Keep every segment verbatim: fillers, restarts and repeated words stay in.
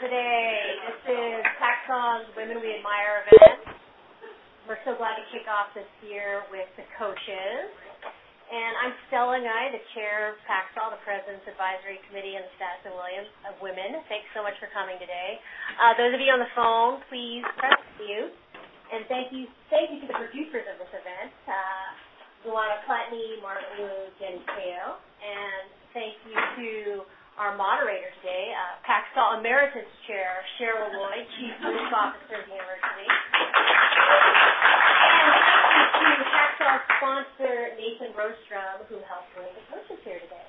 today. This is PacSong's Women We Admire event. We're so glad to kick off this year with the coaches. And I'm Stella Nye, the chair of PacSong, the President's Advisory Committee and the Status and Williams of Women. Thanks so much for coming today. Uh, those of you on the phone, please press mute. And thank you thank you to the producers of this event, uh, Luana Platney, Martin Luke, and Teo. And thank you to our moderator today, uh, PacSong Emeritus Chair Cheryl Lloyd, Chief Business Officer of the University. And thank you to PacSong sponsor Nathan Rostrom, who helped bring the coaches here today.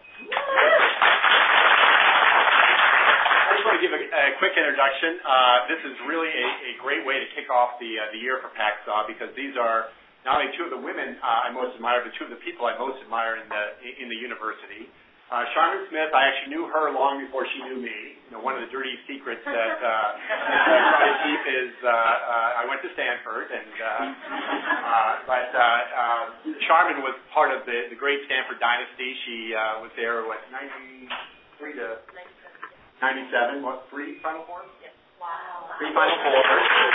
I just want to give a, a quick introduction. Uh, this is really a, a great way to kick off the uh, the year for PacSong because these are not only two of the women uh, I most admire, but two of the people I most admire in the in the university. Uh, Charmin Smith, I actually knew her long before she knew me. You know, one of the dirty secrets that uh, I try to keep is uh, uh, I went to Stanford, and uh, uh, but uh, uh, Charmin was part of the, the great Stanford dynasty. She uh, was there, what, ninety-three to ninety-seven? What, three Final Fours? Yes. Wow. Three Final Fours.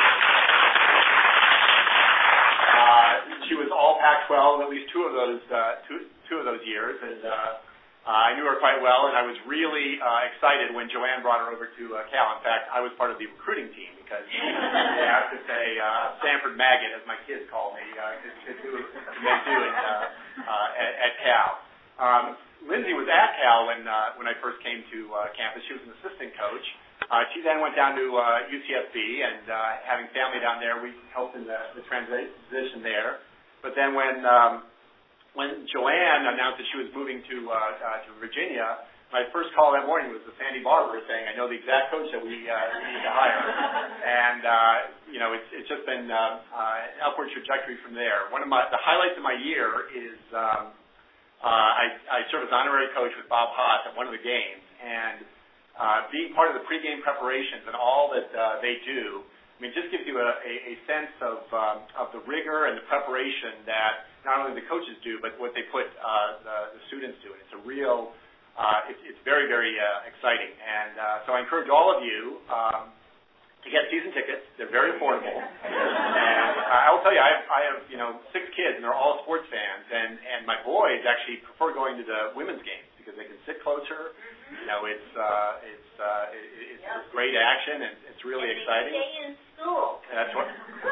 Uh, she was all Pac twelve, at least two of those uh, two two of those years, and. Uh, Uh, I knew her quite well, and I was really uh, excited when Joanne brought her over to uh, Cal. In fact, I was part of the recruiting team because I have to say uh, Stanford Maggot, as my kids call me, uh, to, to do they do in, uh, uh, at, at Cal. Um, Lindsay was at Cal when uh, when I first came to uh, campus. She was an assistant coach. Uh, she then went down to uh, U C S B, and uh, having family down there, we helped in the, the transition there. But then when um, When Joanne announced that she was moving to uh, uh, to Virginia, my first call that morning was to Sandy Barber saying, "I know the exact coach that we, uh, we need to hire," and uh, you know it's it's just been uh, uh, an upward trajectory from there. One of my the highlights of my year is um, uh, I, I serve as honorary coach with Bob Haas at one of the games, and uh, being part of the pregame preparations and all that uh, they do. I mean, it just gives you a, a, a sense of um, of the rigor and the preparation that not only the coaches do, but what they put uh, the, the students do. And it's a real, uh, it's, it's very, very uh, exciting. And uh, so I encourage all of you um, to get season tickets. They're very affordable. And I will tell you, I have, I have, you know, six kids, and they're all sports fans. And, and my boys actually prefer going to the women's games because they can sit closer. You know, it's uh, it's uh, it, it's yep. great action, and it's really and exciting. Stay in school. That's what.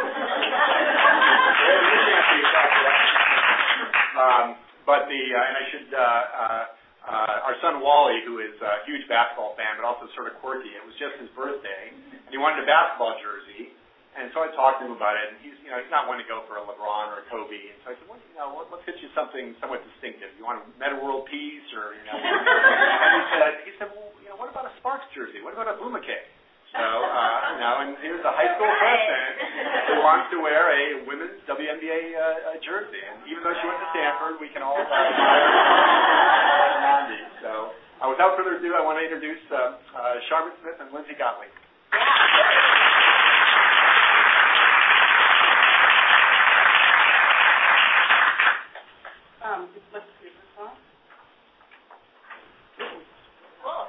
um, but the uh, and I should uh, uh, uh, our son Wally, who is a huge basketball fan, but also sort of quirky. It was just his birthday, and he wanted a basketball jersey. And so I talked to him about it, and he's, you know, he's not one to go for a LeBron or a Kobe. And so I said, well, you know, let's get you something somewhat distinctive. You want a Meta World Peace, or you know? And he said, he said, well, you know, what about a Sparks jersey? What about a Bumake? So, uh, you know, and here's a high school freshman who wants to wear a women's W N B A uh, jersey. And even though she went to Stanford, we can all uh, around it. So, uh, without further ado, I want to introduce uh, uh, Charmin Smith and Lindsay Gottlieb. Um, let's see this one. Cool.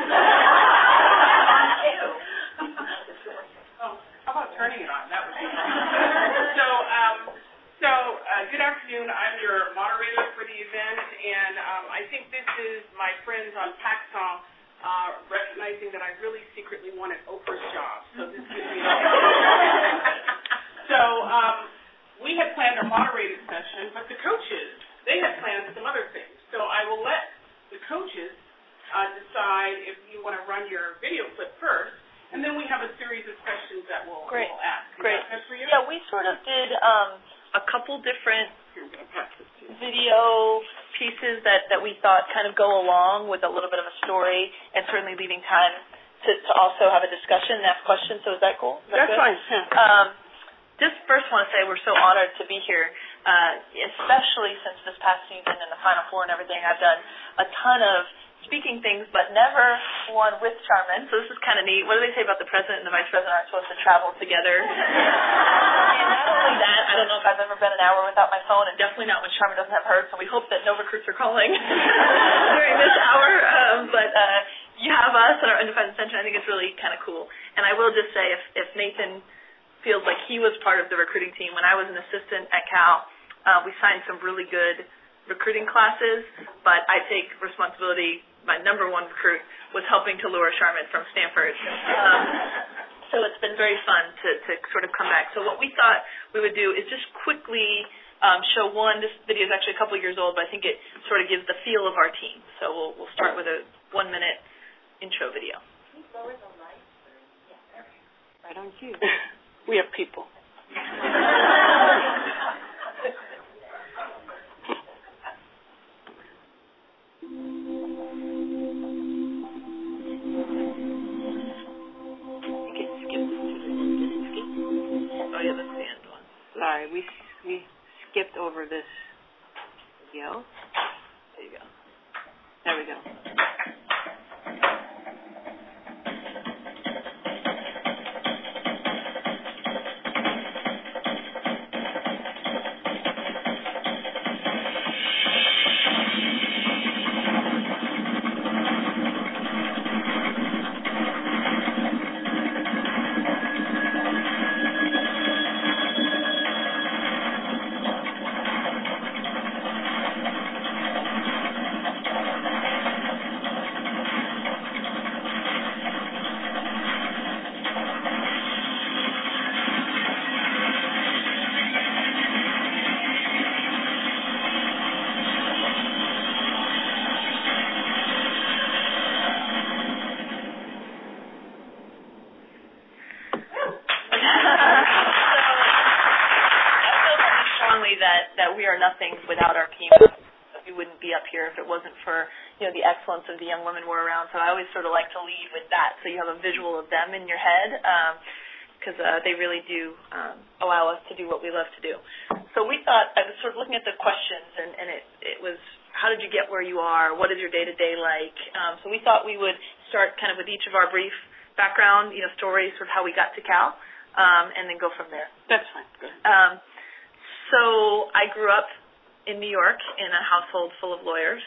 Oh, how about turning it on? That would be fun. So, um, so uh, good afternoon. I'm your moderator for the event, and um, I think this is my friends on PacSong uh, recognizing that I really secretly wanted Oprah's job. So this gives me. So um, we had planned a moderated session, but the coaches. They had planned some other things. So I will let the coaches uh, decide if you want to run your video clip first, and then we have a series of questions that we'll, Great. we'll ask. Is Great. that good for you? Yeah, we sort of did um, a couple different video pieces that, that we thought kind of go along with a little bit of a story and certainly leaving time to, to also have a discussion and ask questions. So is that cool? Is that That's good? fine. Yeah. Um, just first want to say we're so honored to be here. Uh, especially since this past season and the Final Four and everything, I've done a ton of speaking things, but never one with Charmin. So this is kind of neat. What do they say about the president and the vice president aren't supposed to travel together? And not only that, I don't know if I've ever been an hour without my phone, and definitely not when Charmin doesn't have hers. So we hope that no recruits are calling during this hour. Um, but uh, you have us at our independent center. I think it's really kind of cool. And I will just say, if, if Nathan feels like he was part of the recruiting team, when I was an assistant at Cal, uh, we signed some really good recruiting classes, but I take responsibility. My number one recruit was helping to lure Charmin from Stanford. Um, so it's been very fun to, to sort of come back. So what we thought we would do is just quickly um, show one. This video is actually a couple years old, but I think it sort of gives the feel of our team. So we'll, we'll start with a one-minute intro video. Can you lower the lights? Yeah. Right on cue. We have people. Oh, yeah, that's the end one. Sorry, we we skipped over this video. There you go. There we go. That, that we are nothing without our team. We wouldn't be up here if it wasn't for, you know, the excellence of the young women we're around. So I always sort of like to lead with that, so you have a visual of them in your head, because um, uh, they really do um, allow us to do what we love to do. So we thought, I was sort of looking at the questions, and, and it, it was, how did you get where you are? What is your day-to-day like? Um, so we thought we would start kind of with each of our brief background, you know, stories of how we got to Cal, um, and then go from there. That's fine. Good. Um, So I grew up in New York in a household full of lawyers,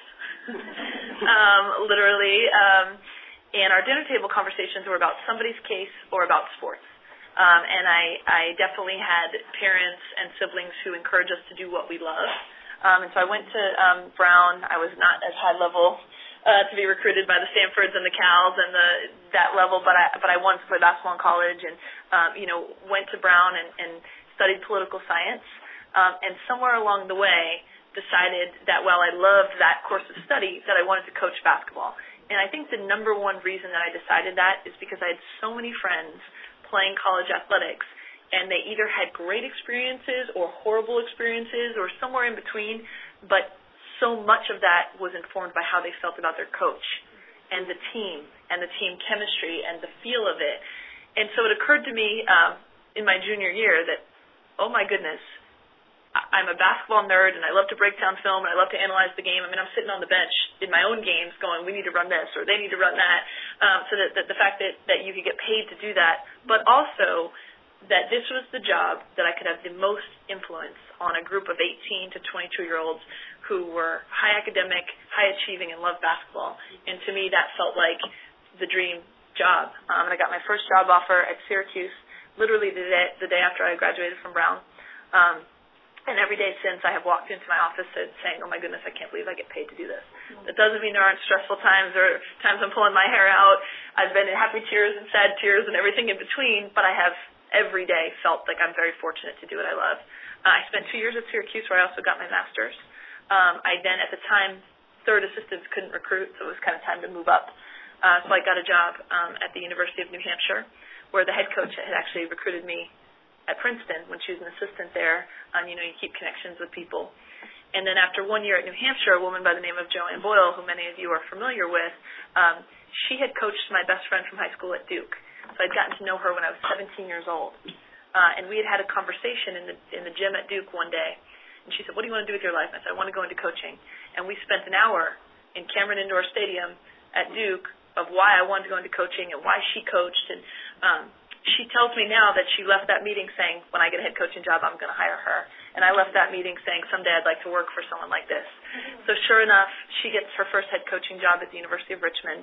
um, literally, um, and our dinner table conversations were about somebody's case or about sports. Um, and I, I definitely had parents and siblings who encouraged us to do what we love. Um, and so I went to um, Brown. I was not as high level uh, to be recruited by the Stanfords and the Cals and the that level, but I but I wanted to play basketball in college, and um, you know went to Brown and, and studied political science. Um, and somewhere along the way, decided that while I loved that course of study, that I wanted to coach basketball. And I think the number one reason that I decided that is because I had so many friends playing college athletics, and they either had great experiences or horrible experiences or somewhere in between, but so much of that was informed by how they felt about their coach and the team and the team chemistry and the feel of it. And so it occurred to me um, in my junior year that, oh my goodness, I'm a basketball nerd, and I love to break down film, and I love to analyze the game. I mean, I'm sitting on the bench in my own games going, we need to run this, or they need to run that. Um, so that, that the fact that, that you could get paid to do that, but also that this was the job that I could have the most influence on a group of eighteen to twenty-two-year-olds who were high academic, high achieving, and loved basketball. And to me, that felt like the dream job. Um, and I got my first job offer at Syracuse literally the day, the day after I graduated from Brown. Um, And every day since, I have walked into my office and saying, oh, my goodness, I can't believe I get paid to do this. Mm-hmm. That doesn't mean there aren't stressful times or times I'm pulling my hair out. I've been in happy tears and sad tears and everything in between, but I have every day felt like I'm very fortunate to do what I love. Uh, I spent two years at Syracuse where I also got my master's. Um, I then, at the time, third assistants couldn't recruit, so it was kind of time to move up. Uh, so I got a job um, at the University of New Hampshire, where the head coach had actually recruited me at Princeton when she was an assistant there. Um, you know, you keep connections with people. And then after one year at New Hampshire, a woman by the name of Joanne Boyle, who many of you are familiar with, um, she had coached my best friend from high school at Duke. So I'd gotten to know her when I was seventeen years old. Uh, and we had had a conversation in the in the gym at Duke one day. And she said, what do you want to do with your life? And I said, I want to go into coaching. And we spent an hour in Cameron Indoor Stadium at Duke of why I wanted to go into coaching and why she coached. And um, she tells me now that she left that meeting saying, when I get a head coaching job, I'm going to hire her. And I left that meeting saying, someday I'd like to work for someone like this. Mm-hmm. So sure enough, she gets her first head coaching job at the University of Richmond.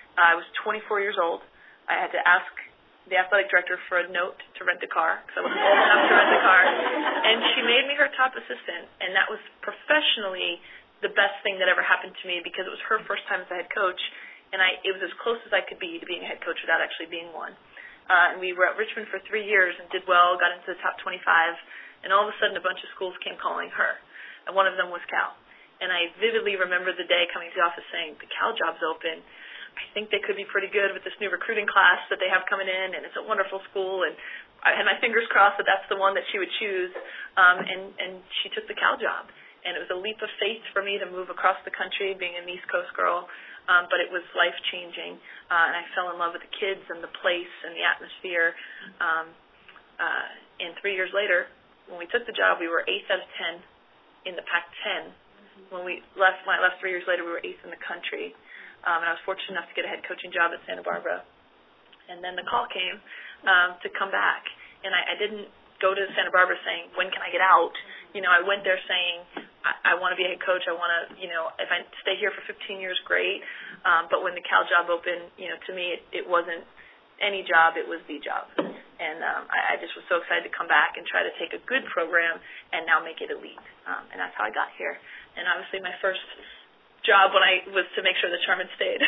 I was twenty-four years old. I had to ask the athletic director for a note to rent a car because I wasn't old enough to rent a car. And she made me her top assistant, and that was professionally the best thing that ever happened to me because it was her first time as a head coach, and I it was as close as I could be to being a head coach without actually being one. Uh, and we were at Richmond for three years and did well, got into the top twenty-five, and all of a sudden a bunch of schools came calling her, and one of them was Cal. And I vividly remember the day coming to the office saying, the Cal job's open. I think they could be pretty good with this new recruiting class that they have coming in, and it's a wonderful school, and I had my fingers crossed that that's the one that she would choose, um, and, and she took the Cal job. And it was a leap of faith for me to move across the country, being an East Coast girl, um, but it was life-changing, uh, and I fell in love with the kids and the place and the atmosphere. Um, uh, and three years later, when we took the job, we were eighth out of ten in the Pac ten. When we left, when I left three years later, we were eighth in the country. Um, and I was fortunate enough to get a head coaching job at Santa Barbara. And then the call came um, to come back. And I, I didn't go to Santa Barbara saying, when can I get out? You know, I went there saying, I, I want to be a head coach. I want to, you know, if I stay here for fifteen years, great. Um, but when the Cal job opened, you know, to me, it, it wasn't any job. It was the job. And um, I, I just was so excited to come back and try to take a good program and now make it elite. Um, and that's how I got here. And obviously my first job when I was to make sure that Charmin stayed.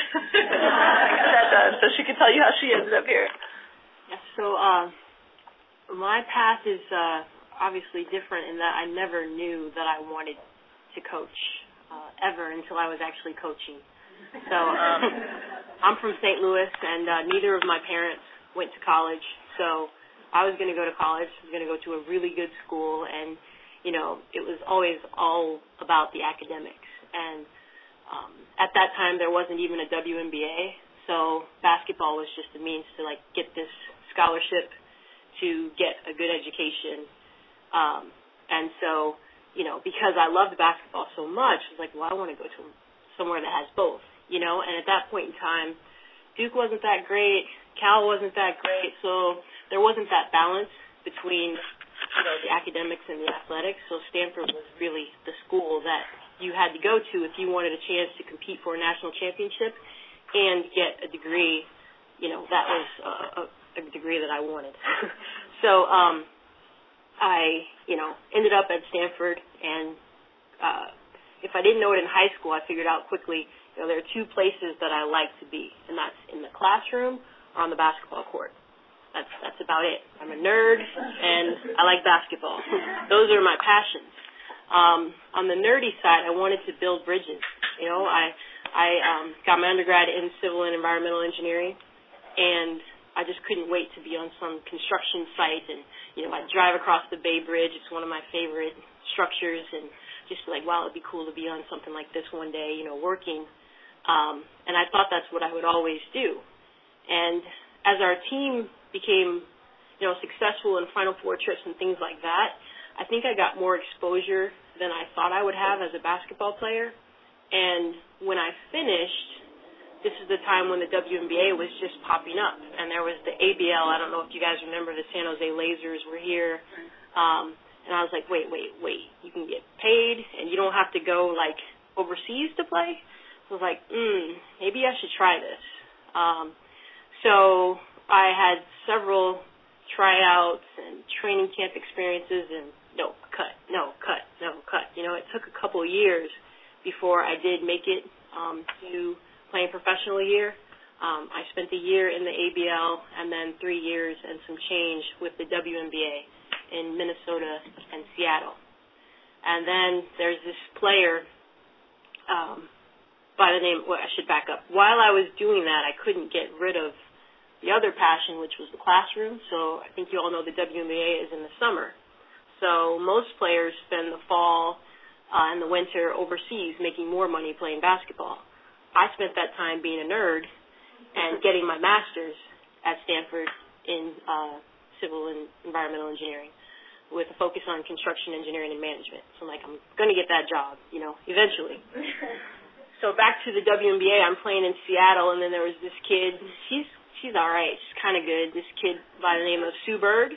I got that done, so she can tell you how she ended up here. Yeah, so uh, my path is uh, obviously different in that I never knew that I wanted to coach uh, ever until I was actually coaching. So um, I'm from Saint Louis, and uh, neither of my parents went to college, so I was going to go to college. I was going to go to a really good school, and, you know, it was always all about the academics. And um, at that time, there wasn't even a W N B A, so basketball was just a means to, like, get this scholarship to get a good education. Um, and so, you know, because I loved basketball so much, I was like, well, I want to go to somewhere that has both, you know. And at that point in time, Duke wasn't that great, Cal wasn't that great, so there wasn't that balance between, you know, the academics and the athletics. So Stanford was really the school that you had to go to if you wanted a chance to compete for a national championship and get a degree. You know, that was a, a, a degree that I wanted. so um, I, you know, ended up at Stanford, and uh, if I didn't know it in high school, I figured out quickly, you know, there are two places that I like to be, and that's in the classroom or on the basketball court. That's that's about it. I'm a nerd, and I like basketball. Those are my passions. Um, on the nerdy side, I wanted to build bridges. You know, I I um, got my undergrad in civil and environmental engineering, and I just couldn't wait to be on some construction site. And, you know, I'd drive across the Bay Bridge. It's one of my favorite structures, and just like, wow, it'd be cool to be on something like this one day, you know, working. Um, and I thought that's what I would always do. And as our team became, you know, successful in Final Four trips and things like that, I think I got more exposure than I thought I would have as a basketball player. And when I finished, this is the time when the W N B A was just popping up. And there was the A B L. I don't know if you guys remember, the San Jose Lasers were here. Um, and I was like, wait, wait, wait. You can get paid and you don't have to go, like, overseas to play? So I was like, hmm, maybe I should try this. Um, so I had several tryouts and training camp experiences, and no, cut, no, cut, no, cut. You know, it took a couple of years before I did make it um, to playing professional year. Um, I spent a year in the A B L and then three years and some change with the W N B A in Minnesota and Seattle. And then there's this player um, by the name, well, I should back up. While I was doing that, I couldn't get rid of the other passion, which was the classroom. So I think you all know the W N B A is in the summer. So most players spend the fall uh, and the winter overseas making more money playing basketball. I spent that time being a nerd and getting my master's at Stanford in uh, civil and environmental engineering with a focus on construction engineering and management. So I'm like, I'm going to get that job, you know, eventually. So back to the W N B A, I'm playing in Seattle, and then there was this kid. She's she's all right. She's kind of good. This kid by the name of Sue Bird.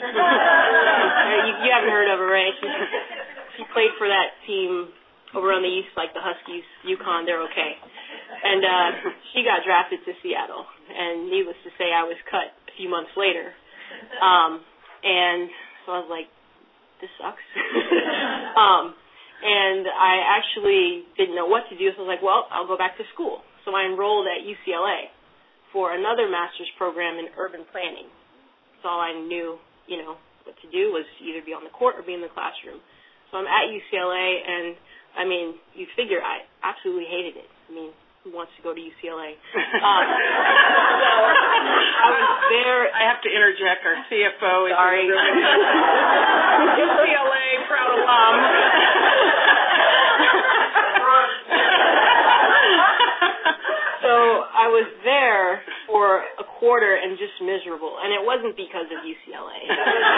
you, you haven't heard of her, right? She, she played for that team over on the east, like the Huskies, UConn. They're okay. And uh, she got drafted to Seattle. And needless to say, I was cut a few months later. Um, and so I was like, this sucks. um, and I actually didn't know what to do, so I was like, well, I'll go back to school. So I enrolled at U C L A for another master's program in urban planning. So all I knew, you know, what to do was either be on the court or be in the classroom. So I'm at U C L A, and, I mean, you figure I absolutely hated it. I mean, who wants to go to U C L A? Um, so I was there. I have to interject. Our C F O is Sorry. U C L A proud alum. So I was there for a quarter and just miserable, and it wasn't because of U C L A.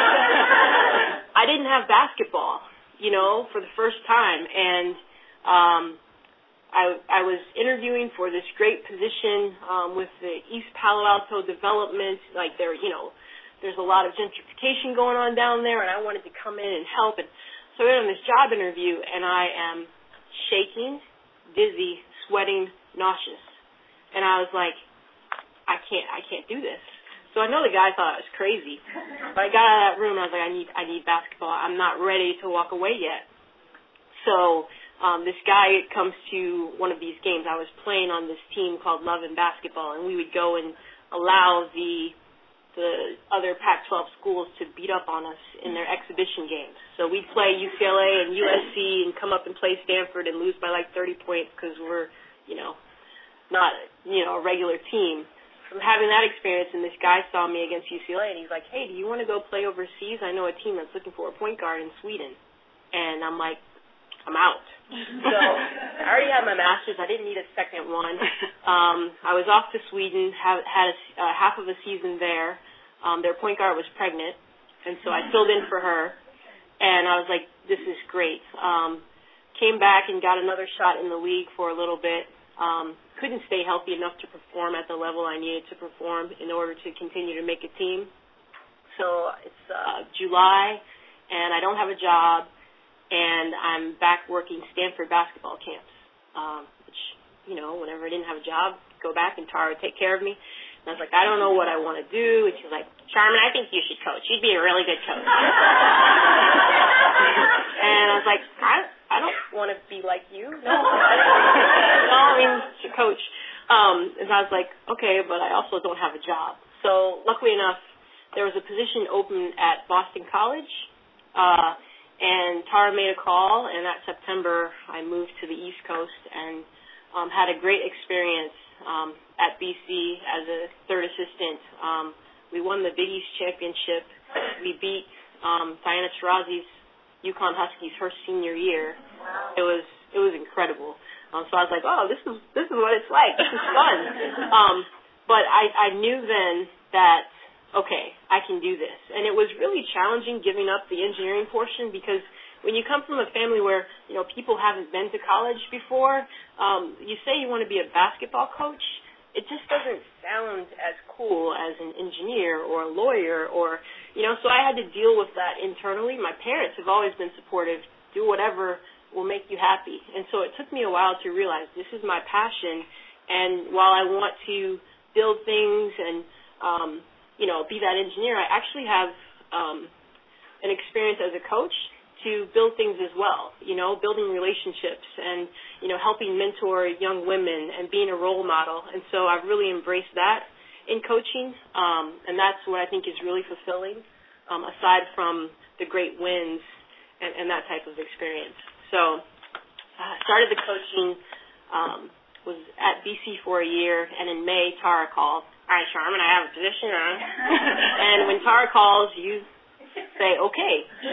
I didn't have basketball, you know, for the first time, and um, I, I was interviewing for this great position um, with the East Palo Alto Development. Like there, you know, there's a lot of gentrification going on down there, and I wanted to come in and help. And so I went on this job interview, and I am shaking, dizzy, sweating, nauseous. And I was like, I can't, I can't do this. So I know the guy thought I was crazy, but I got out of that room and I was like, I need, I need basketball. I'm not ready to walk away yet. So um, this guy comes to one of these games. I was playing on this team called Love and Basketball, and we would go and allow the the other Pac twelve schools to beat up on us in their exhibition games. So we'd play U C L A and U S C and come up and play Stanford and lose by like thirty points because we're, you know, not, you know, a regular team. From having that experience, and this guy saw me against U C L A, and he's like, hey, do you want to go play overseas? I know a team that's looking for a point guard in Sweden. And I'm like, I'm out. So I already had my master's. I didn't need a second one. Um, I was off to Sweden, have, had a, uh, half of a season there. Um, their point guard was pregnant, and so I filled in for her. And I was like, this is great. Um, came back and got another shot in the league for a little bit. Um, couldn't stay healthy enough to perform at the level I needed to perform in order to continue to make a team. So it's uh, July, and I don't have a job, and I'm back working Stanford basketball camps, um, which, you know, whenever I didn't have a job, go back and Tara would take care of me. And I was like, I don't know what I want to do. And she's like, Charmin, I think you should coach. You'd be a really good coach. And I was like, I I don't want to be like you. No, no, I mean, to coach. Um, and I was like, okay, but I also don't have a job. So luckily enough, there was a position open at Boston College, uh, and Tara made a call, and that September I moved to the East Coast and um, had a great experience um, at B C as a third assistant. Um, we won the Big East Championship. We beat um, Diana Taurasi's UConn Huskies her senior year. It was it was incredible. Um, so I was like, oh, this is this is what it's like. This is fun. Um, but I, I knew then that, okay, I can do this. And it was really challenging giving up the engineering portion because when you come from a family where, you know, people haven't been to college before, um, you say you want to be a basketball coach, it just doesn't sound as cool as an engineer or a lawyer or, you know, so I had to deal with that internally. My parents have always been supportive. Do whatever will make you happy. And so it took me a while to realize this is my passion, and while I want to build things and, um, you know, be that engineer, I actually have um, an experience as a coach to build things as well, you know, building relationships and, you know, helping mentor young women and being a role model. And so I've really embraced that in coaching, um, and that's what I think is really fulfilling, um, aside from the great wins and, and that type of experience. So I uh, started the coaching, um, was at B C for a year, and in May, Tara called. All right, Charmin, I have a position on. And when Tara calls, you say, okay.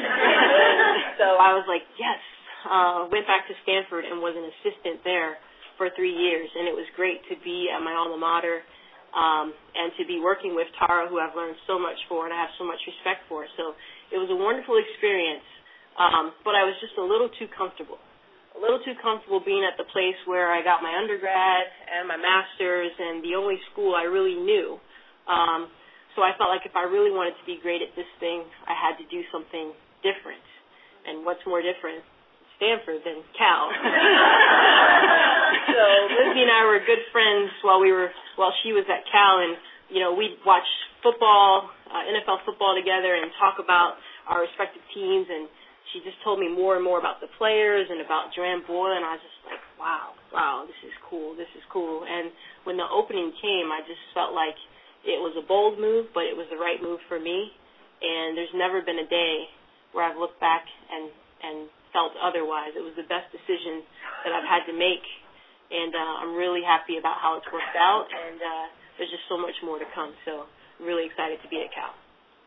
So I was like, yes. Uh, went back to Stanford and was an assistant there for three years, and it was great to be at my alma mater um, and to be working with Tara, who I've learned so much for and I have so much respect for. So it was a wonderful experience, um, but I was just a little too comfortable. A little too comfortable being at the place where I got my undergrad and my master's and the only school I really knew. Um, so I felt like if I really wanted to be great at this thing, I had to do something different. And what's more different? Stanford than Cal. So Lindsay and I were good friends while we were while she was at Cal, and you know we'd watch football, uh, N F L football together, and talk about our respective teams. And she just told me more and more about the players and about Joanne Boyle, and I was just like, wow, wow, this is cool, this is cool. And when the opening came, I just felt like it was a bold move, but it was the right move for me. And there's never been a day where I've looked back and, and felt otherwise. It was the best decision that I've had to make, and uh, I'm really happy about how it's worked out, and uh, there's just so much more to come. So I'm really excited to be at Cal.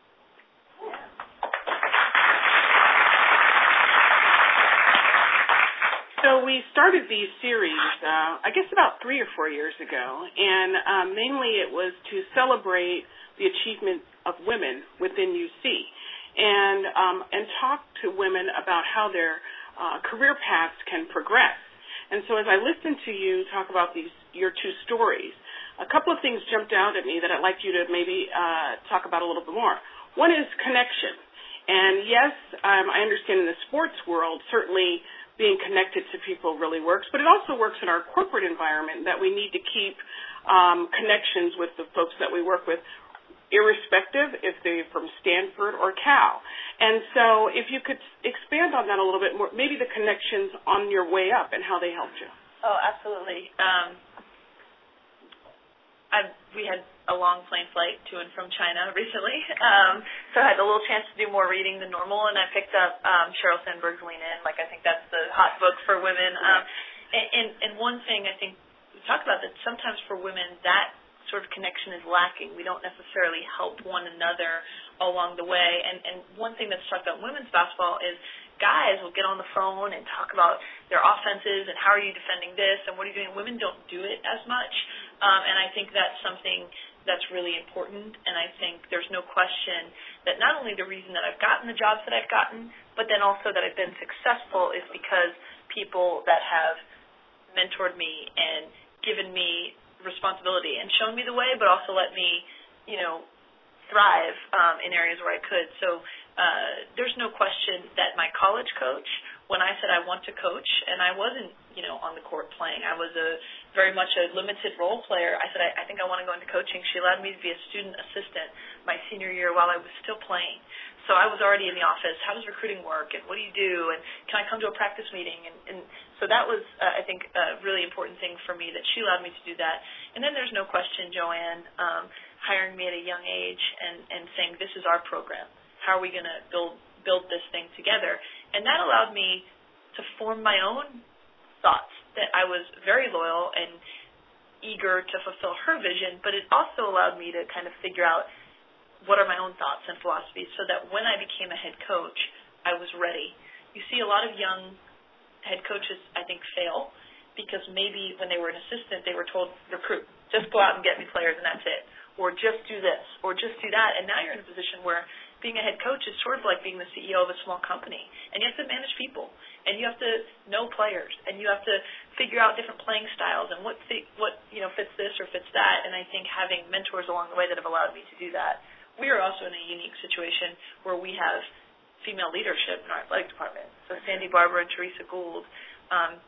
So we started these series, uh, I guess about three or four years ago, and um, mainly it was to celebrate the achievement of women within U C and um, and talk to women about how their uh, career paths can progress. And so as I listened to you talk about these your two stories, a couple of things jumped out at me that I'd like you to maybe uh, talk about a little bit more. One is connection. And yes, um, I understand in the sports world, certainly being connected to people really works, but it also works in our corporate environment that we need to keep um, connections with the folks that we work with, irrespective if they're from Stanford or Cal. And so if you could expand on that a little bit more, maybe the connections on your way up and how they helped you. Oh, absolutely. Um, I, we had a long plane flight to and from China recently, um, so I had a little chance to do more reading than normal, and I picked up um, Sheryl Sandberg's Lean In. Like, I think that's the hot book for women. Um, and, and, and one thing I think we talk about that sometimes for women that sort of connection is lacking. We don't necessarily help one another along the way. And, and one thing that's talked about in women's basketball is guys will get on the phone and talk about their offenses and how are you defending this and what are you doing. Women don't do it as much. Um, and I think that's something that's really important. And I think there's no question that not only the reason that I've gotten the jobs that I've gotten, but then also that I've been successful is because people that have mentored me and given me responsibility and shown me the way, but also let me, you know, thrive um, in areas where I could. So uh, there's no question that my college coach, when I said I want to coach, and I wasn't, you know, on the court playing, I was a very much a limited role player. I said, I, I think I want to go into coaching. She allowed me to be a student assistant my senior year while I was still playing. So I was already in the office. How does recruiting work, and what do you do, and can I come to a practice meeting? And, and so that was, uh, I think, a really important thing for me that she allowed me to do that. And then there's no question, Joanne, um, hiring me at a young age and, and saying, this is our program. How are we going to build build this thing together? And that allowed me to form my own thoughts, that I was very loyal and eager to fulfill her vision, but it also allowed me to kind of figure out what are my own thoughts and philosophies so that when I became a head coach, I was ready. You see a lot of young head coaches, I think, fail because maybe when they were an assistant, they were told, recruit, just go out and get me players and that's it, or just do this, or just do that. And now you're in a position where being a head coach is sort of like being the C E O of a small company, and you have to manage people, and you have to know players, and you have to figure out different playing styles and what fi- what you know fits this or fits that. And I think having mentors along the way that have allowed me to do that. We are also in a unique situation where we have female leadership in our athletic department. So Sandy Barber and Teresa Gould, um,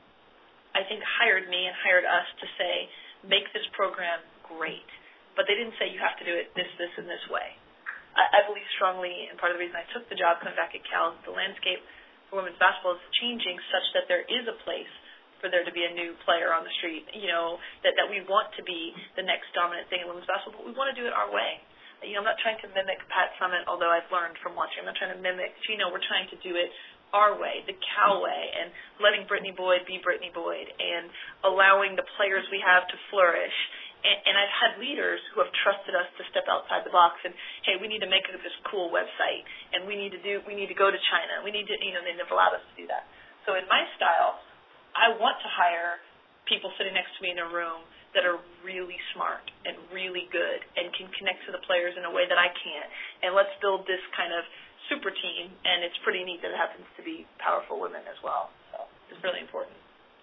I think, hired me and hired us to say, make this program great. But they didn't say you have to do it this, this, and this way. I, I believe strongly, and part of the reason I took the job coming back at Cal, is the landscape for women's basketball is changing such that there is a place for there to be a new player on the street, you know, that, that we want to be the next dominant thing in women's basketball, but we want to do it our way. You know, I'm not trying to mimic Pat Summitt, although I've learned from watching. I'm not trying to mimic Gino. We're trying to do it our way, the Cal way, and letting Brittany Boyd be Brittany Boyd, and allowing the players we have to flourish. And, and I've had leaders who have trusted us to step outside the box and, hey, we need to make this cool website, and we need to do, we need to go to China. We need to, you know, they've allowed us to do that. So in my style, I want to hire people sitting next to me in a room that are really smart and really good and can connect to the players in a way that I can't. And let's build this kind of super team, and it's pretty neat that it happens to be powerful women as well. So it's really important.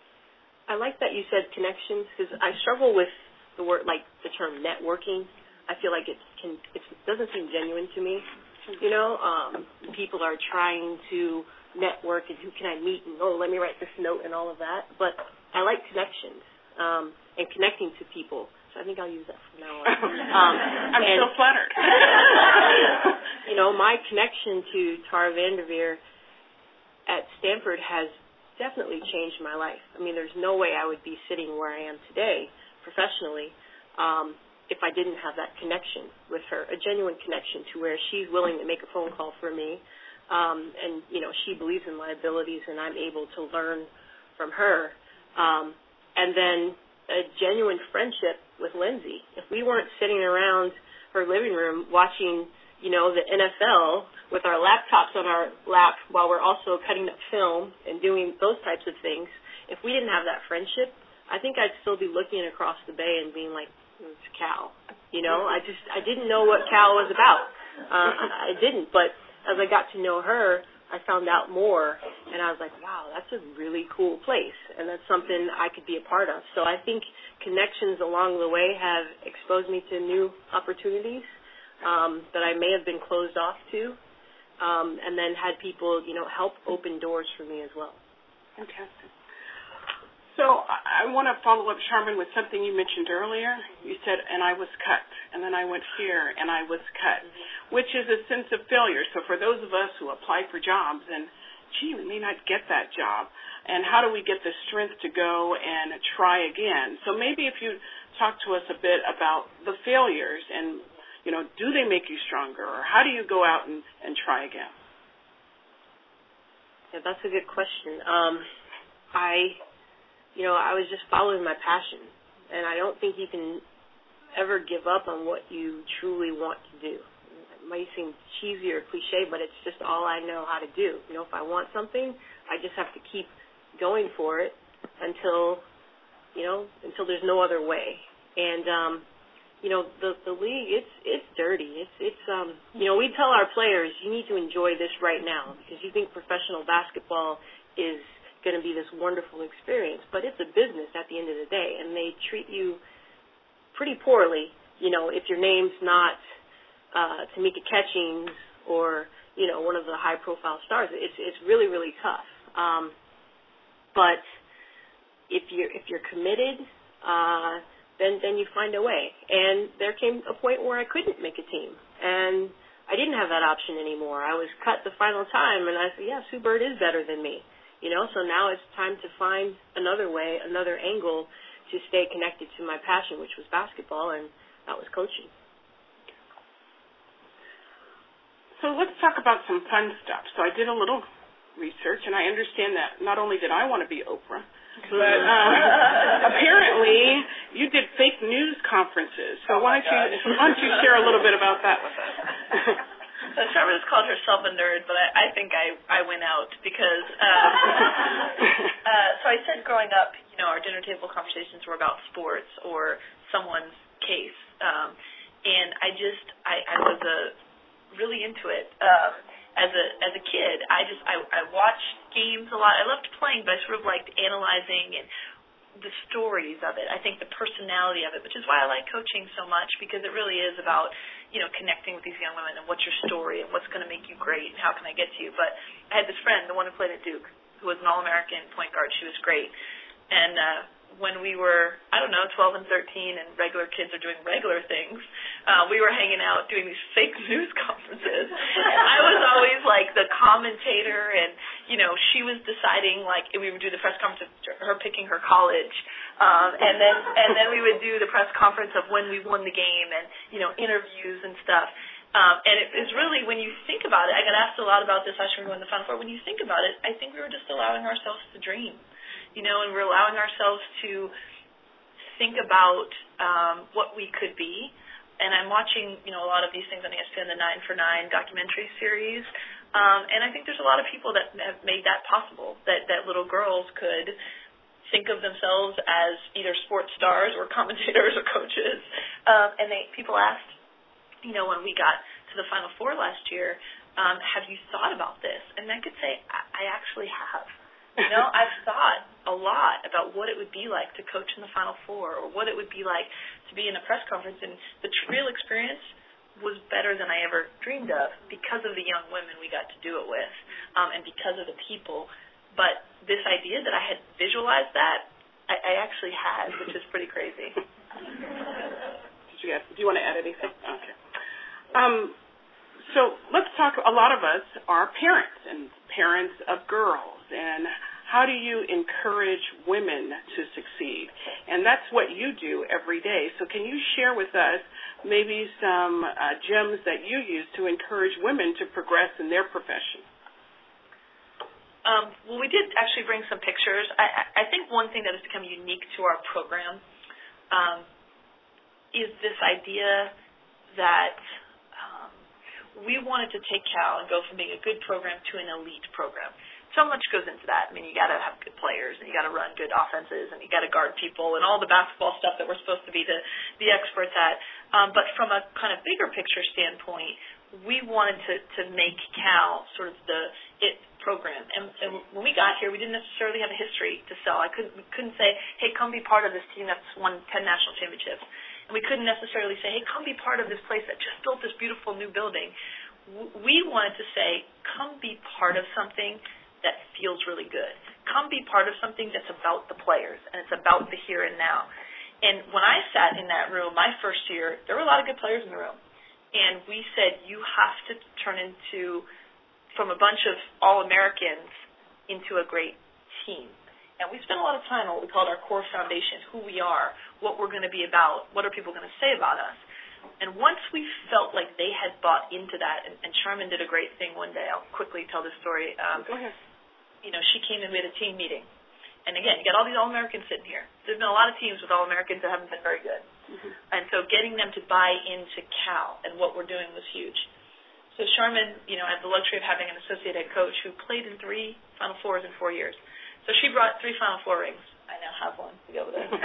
I like that you said connections because I struggle with the word, like the term networking. I feel like it can, it doesn't seem genuine to me. You know, um, people are trying to network and who can I meet and, oh, let me write this note and all of that. But I like connections. um, and connecting to people. So I think I'll use that from now on. Um, I'm and, so flattered. You know, my connection to Tara Vanderveer at Stanford has definitely changed my life. I mean, there's no way I would be sitting where I am today professionally um, if I didn't have that connection with her, a genuine connection to where she's willing to make a phone call for me. Um, and, you know, she believes in my abilities and I'm able to learn from her. Um, and then a genuine friendship with Lindsay. If we weren't sitting around her living room watching, you know, the N F L with our laptops on our lap while we're also cutting up film and doing those types of things, if we didn't have that friendship, I think I'd still be looking across the bay and being like, it's Cal. You know, I just, I didn't know what Cal was about. Uh, I didn't, but as I got to know her, I found out more, and I was like, wow, that's a really cool place, and that's something I could be a part of. So I think connections along the way have exposed me to new opportunities um, that I may have been closed off to, um, and then had people, you know, help open doors for me as well. Fantastic. So I, I want to follow up, Charmin, with something you mentioned earlier. You said, and I was cut, and then I went here, and I was cut, which is a sense of failure. So for those of us who apply for jobs, and, gee, we may not get that job, and how do we get the strength to go and try again? So maybe if you talk to us a bit about the failures and, you know, do they make you stronger, or how do you go out and, and try again? Yeah, that's a good question. Um, I... You know, I was just following my passion, and I don't think you can ever give up on what you truly want to do. It might seem cheesy or cliche, but it's just all I know how to do. You know, if I want something, I just have to keep going for it until, you know, until there's no other way. And, um, you know, the the league, it's it's dirty. It's, it's um, you know, we tell our players, you need to enjoy this right now because you think professional basketball is going to be this wonderful experience, but it's a business at the end of the day, and they treat you pretty poorly, you know, if your name's not uh, Tamika Catchings or, you know, one of the high-profile stars. It's it's really, really tough. Um, but if you're, if you're committed, uh, then, then you find a way. And there came a point where I couldn't make a team, and I didn't have that option anymore. I was cut the final time, and I said, yeah, Sue Bird is better than me. You know, so now it's time to find another way, another angle to stay connected to my passion, which was basketball, and that was coaching. So let's talk about some fun stuff. So I did a little research, and I understand that not only did I want to be Oprah, but um, apparently you did fake news conferences. So oh why don't you why don't you share a little bit about that with us? So Charmin has called herself a nerd, but I, I think I, I went out because, um, uh, so I said growing up, you know, our dinner table conversations were about sports or someone's case. Um, and I just, I, I was uh, really into it. Um, as a as a kid, I just, I, I watched games a lot. I loved playing, but I sort of liked analyzing and the stories of it. I think the personality of it, which is why I like coaching so much, because it really is about, you know, connecting with these young women and what's your story and what's going to make you great and how can I get to you. But I had this friend, the one who played at Duke, who was an All-American point guard. She was great. And uh, when we were, I don't know, twelve and thirteen and regular kids are doing regular things, uh, we were hanging out doing these fake news conferences. And I was always like the commentator, and, you know, she was deciding, like, we would do the press conference of her picking her college. Um, and then and then we would do the press conference of when we won the game and, you know, interviews and stuff. Um, and it is really, when you think about it, I got asked a lot about this last year when we won the Final Four. When you think about it, I think we were just allowing ourselves to dream, you know, and we're allowing ourselves to think about um, what we could be. And I'm watching, you know, a lot of these things on E S P N, the Nine for Nine documentary series. Um, and I think there's a lot of people that have made that possible, that, that little girls could think of themselves as either sports stars or commentators or coaches. Um, and they people asked, you know, when we got to the Final Four last year, um, have you thought about this? And I could say, I, I actually have. You know, I've thought a lot about what it would be like to coach in the Final Four, or what it would be like to be in a press conference. And the real experience was better than I ever dreamed of because of the young women we got to do it with, um, and because of the people. But this idea that I had visualized that I, I actually had, which is pretty crazy. Did you guys, do you want to add anything? Okay. Um, so let's talk, a lot of us are parents and parents of girls, and how do you encourage women to succeed? And that's what you do every day. So can you share with us maybe some uh, gems that you use to encourage women to progress in their profession? Um, well, we did actually bring some pictures. I, I think one thing that has become unique to our program um, is this idea that um, we wanted to take Cal and go from being a good program to an elite program. So much goes into that. I mean, you got to have good players, and you got to run good offenses, and you got to guard people, and all the basketball stuff that we're supposed to be the, the experts at. Um, but from a kind of bigger picture standpoint, we wanted to, to make Cal sort of the it program. And, and when we got here, we didn't necessarily have a history to sell. I couldn't we couldn't say, hey, come be part of this team that's won ten national championships. And we couldn't necessarily say, hey, come be part of this place that just built this beautiful new building. We wanted to say, come be part of something that feels really good. Come be part of something that's about the players, and it's about the here and now. And when I sat in that room my first year, there were a lot of good players in the room. And we said, you have to turn into, from a bunch of All-Americans, into a great team. And we spent a lot of time on what we called our core foundation, who we are, what we're going to be about, what are people going to say about us. And once we felt like they had bought into that, and, and Charmin did a great thing one day. I'll quickly tell this story. Um, Go ahead. You know, she came in, we had a team meeting. And again, you got all these All-Americans sitting here. There's been a lot of teams with All-Americans that haven't been very good. Mm-hmm. And so getting them to buy into Cal and what we're doing was huge. So Charmin, you know, I had the luxury of having an associate head coach who played in three Final Fours in four years. So she brought three Final Four rings. I now have one to go with it. She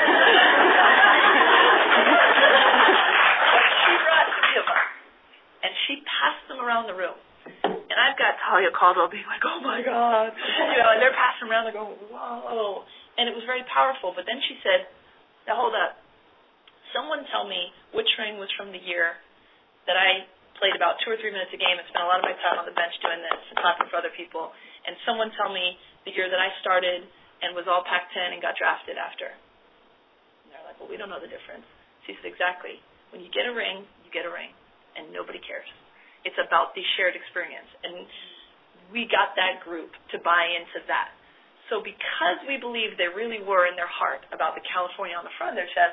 brought three of them. And she passed them around the room. And I've got Talia Caldwell being like, oh, my God. You know, and they're passing around. They're going, whoa. And it was very powerful. But then she said, now hold up. Someone tell me which ring was from the year that I played about two or three minutes a game and spent a lot of my time on the bench doing this and talking for other people. And someone tell me the year that I started and was all Pac ten and got drafted after. And they're like, well, we don't know the difference. She said, exactly. When you get a ring, you get a ring. And nobody cares. It's about the shared experience. And we got that group to buy into that. So because we believed they really were in their heart about the California on the front of their chest,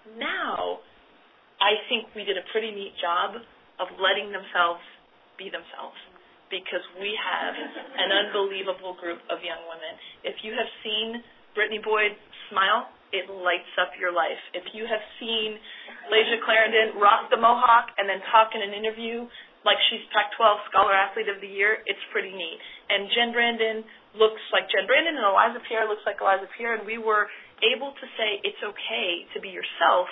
now I think we did a pretty neat job of letting themselves be themselves, because we have an unbelievable group of young women. If you have seen Brittany Boyd smile, it lights up your life. If you have seen Laysia Clarendon rock the mohawk and then talk in an interview like she's Pac twelve Scholar Athlete of the Year, it's pretty neat. And Jen Brandon looks like Jen Brandon, and Eliza Pierre looks like Eliza Pierre, and we were able to say it's okay to be yourself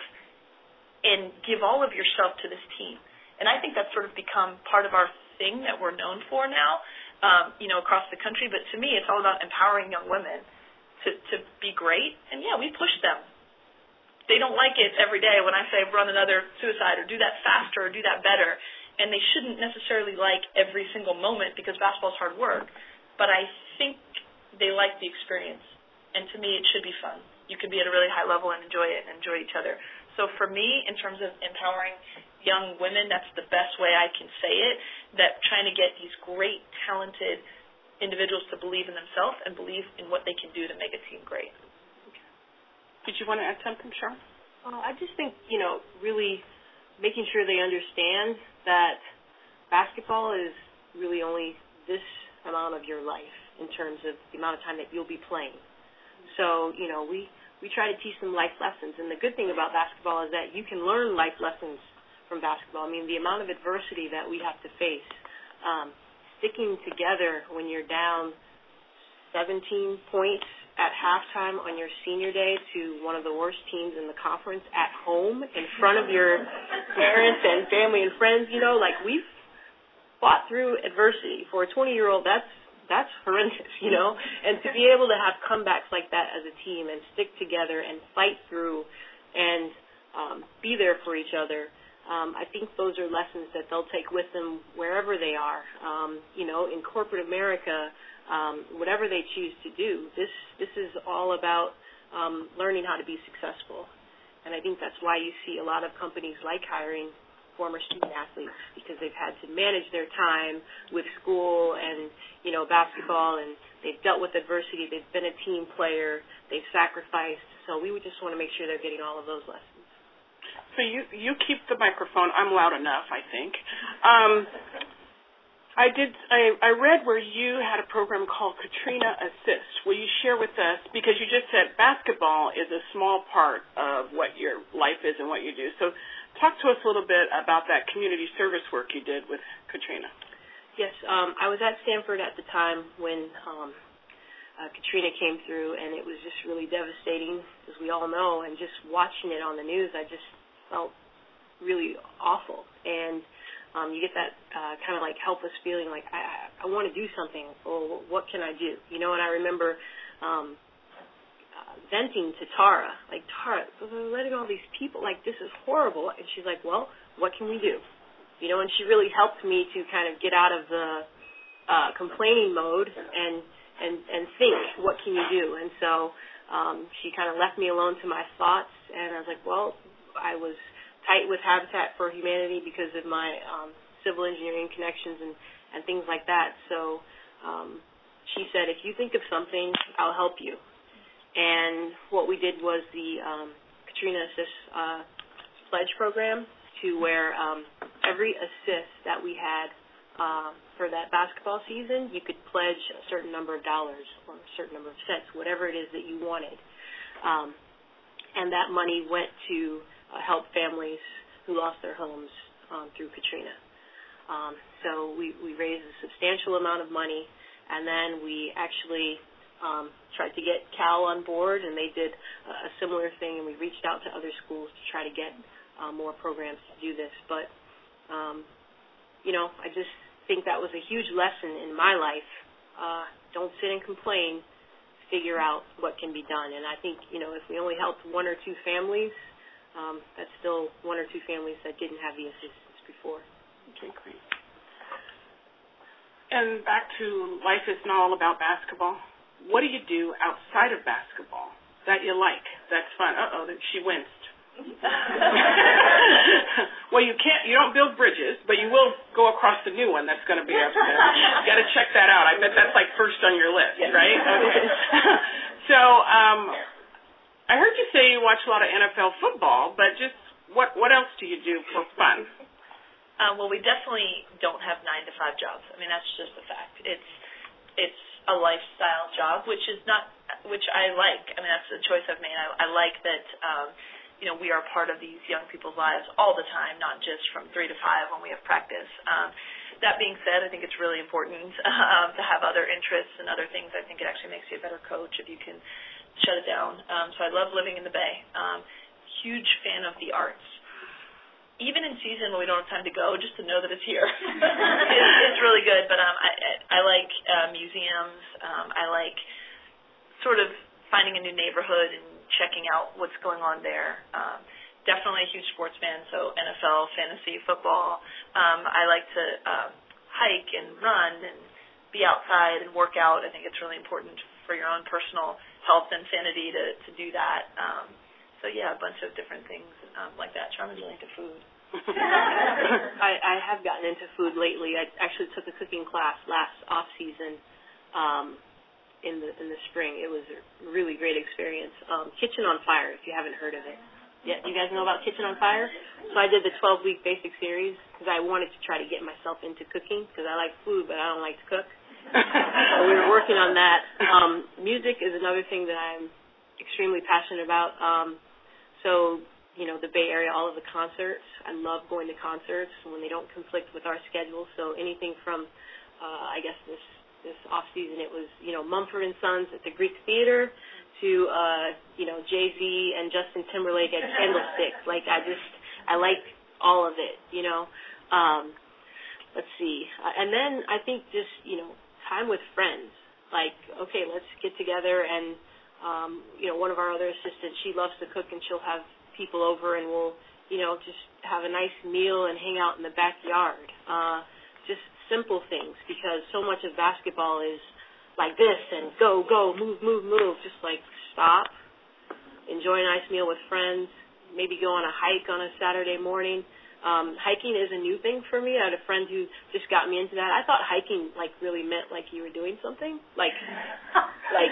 and give all of yourself to this team. And I think that's sort of become part of our thing that we're known for now, um, you know, across the country. But to me, it's all about empowering young women to, to be great. And, yeah, we push them. They don't like it every day when I say run another suicide or do that faster or do that better. And they shouldn't necessarily like every single moment because basketball is hard work. But I think they like the experience. And to me, it should be fun. You can be at a really high level and enjoy it and enjoy each other. So for me, in terms of empowering young women, that's the best way I can say it, that trying to get these great, talented individuals to believe in themselves and believe in what they can do to make a team great. Okay. Did you want to add something, Sharon? Uh, I just think, you know, really making sure they understand that basketball is really only this amount of your life in terms of the amount of time that you'll be playing. So, you know, we, we try to teach them life lessons. And the good thing about basketball is that you can learn life lessons from basketball. I mean, the amount of adversity that we have to face, um, sticking together when you're down seventeen points at halftime on your senior day to one of the worst teams in the conference at home in front of your parents and family and friends, you know, like we've fought through adversity. For a twenty-year-old, that's that's horrendous, you know, and to be able to have comebacks like that as a team and stick together and fight through and um, be there for each other, um, I think those are lessons that they'll take with them wherever they are. Um, you know, in corporate America, um, whatever they choose to do, this this is all about um, learning how to be successful. And I think that's why you see a lot of companies like hiring former student athletes, because they've had to manage their time with school and, you know, basketball, and they've dealt with adversity, they've been a team player, they've sacrificed. So we would just want to make sure they're getting all of those lessons. So you, you keep the microphone. I'm loud enough, I think. Um, I did. I, I read where you had a program called Katrina Assist. Will you share with us, because you just said basketball is a small part of what your life is and what you do. So talk to us a little bit about that community service work you did with Katrina. Yes, um, I was at Stanford at the time when um, uh, Katrina came through, and it was just really devastating, as we all know, and just watching it on the news, I just felt really awful. And Um, you get that uh, kind of like helpless feeling, like I, I want to do something, or what can I do? You know, and I remember um, uh, venting to Tara, like, Tara, we're letting all these people, like, this is horrible. And she's like, well, what can we do? You know, and she really helped me to kind of get out of the uh, complaining mode and, and, and think, what can you do? And so um, she kind of left me alone to my thoughts, and I was like, well, I was tight with Habitat for Humanity because of my um, civil engineering connections and, and things like that. So um, she said, if you think of something, I'll help you. And what we did was the um, Katrina Assist uh, Pledge Program, to where um, every assist that we had uh, for that basketball season, you could pledge a certain number of dollars or a certain number of cents, whatever it is that you wanted. Um, and that money went to Uh, help families who lost their homes um, through Katrina. Um, so we, we raised a substantial amount of money, and then we actually um, tried to get Cal on board, and they did a, a similar thing, and we reached out to other schools to try to get uh, more programs to do this. But, um, you know, I just think that was a huge lesson in my life. Uh, don't sit and complain. Figure out what can be done. And I think, you know, if we only helped one or two families, Um, that's still one or two families that didn't have the assistance before. Okay, great. And back to life is not all about basketball. What do you do outside of basketball that you like, that's fun? Uh-oh, she winced. Well, you can't, you don't build bridges, but you will go across the new one that's going to be up there. You got to check that out. I bet that's like first on your list, right? Okay. So, um, I heard you say you watch a lot of N F L football, but just what what else do you do for fun? Uh, well, we definitely don't have nine to five jobs. I mean, that's just a fact. It's it's a lifestyle job, which is not which I like. I mean, that's the choice I've made. I, I like that um, you know we are part of these young people's lives all the time, not just from three to five when we have practice. Um, that being said, I think it's really important um, to have other interests and other things. I think it actually makes you a better coach if you can shut it down. Um, so I love living in the Bay. Um, huge fan of the arts. Even in season when we don't have time to go, just to know that it's here is, is really good. But um, I, I like uh, museums. Um, I like sort of finding a new neighborhood and checking out what's going on there. Um, definitely a huge sports fan, so N F L, fantasy, football. Um, I like to uh, hike and run and be outside and work out. I think it's really important for your own personal health and sanity to, to do that. Um, so, yeah, a bunch of different things um, like that. Charmin's really into food. I, I have gotten into food lately. I actually took a cooking class last off-season um, in the in the spring. It was a really great experience. Um, Kitchen on Fire, if you haven't heard of it. Yeah, you guys know about Kitchen on Fire? So I did the twelve-week basic series because I wanted to try to get myself into cooking because I like food, but I don't like to cook. So we were working on that. Um, music is another thing that I'm extremely passionate about. Um, so, you know, the Bay Area, all of the concerts. I love going to concerts when they don't conflict with our schedule. So anything from, uh, I guess this, this off-season, it was, you know, Mumford and Sons at the Greek Theater to, uh, you know, Jay-Z and Justin Timberlake at Candlestick. Like, I just, I like all of it, you know. Um, let's see. Uh, and then I think just, you know, time with friends. Like, okay, let's get together and, um, you know, one of our other assistants, she loves to cook and she'll have people over and we'll, you know, just have a nice meal and hang out in the backyard. Uh, just simple things, because so much of basketball is like this and go, go, move, move, move. Just like stop, enjoy a nice meal with friends, maybe go on a hike on a Saturday morning. Um, hiking is a new thing for me. I had a friend who just got me into that. I thought hiking, like, really meant, like, you were doing something. Like, like,